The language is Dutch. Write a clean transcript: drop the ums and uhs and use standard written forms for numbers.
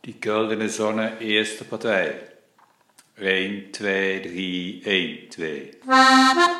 Die Goldene Sonne, eerste partij. 1, 2, 3, 1, 2.